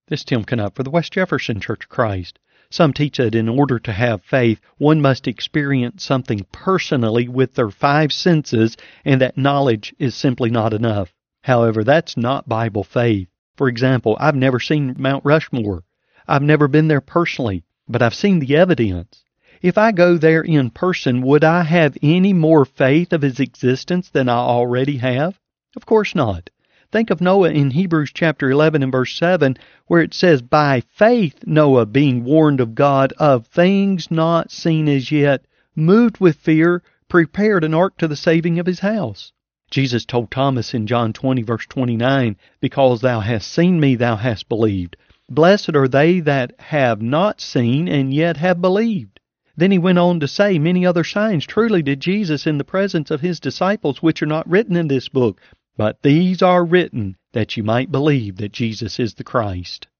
This is Tim Knupp for the West Jefferson Church of Christ. Some teach that in order to have faith, one must experience something personally with their five senses, and that knowledge is simply not enough. However, that's not Bible faith. For example, I've never seen Mount Rushmore. I've never been there personally, but I've seen the evidence. If I go there in person, would I have any more faith of His existence than I already have? Of course not. Think of Noah in Hebrews chapter 11 and verse 7, where it says, "By faith Noah, being warned of God of things not seen as yet, moved with fear, prepared an ark to the saving of his house." Jesus told Thomas in John 20 verse 29, "Because thou hast seen me, thou hast believed. Blessed are they that have not seen and yet have believed." Then He went on to say many other signs truly did Jesus in the presence of His disciples, which are not written in this book. But these are written that you might believe that Jesus is the Christ.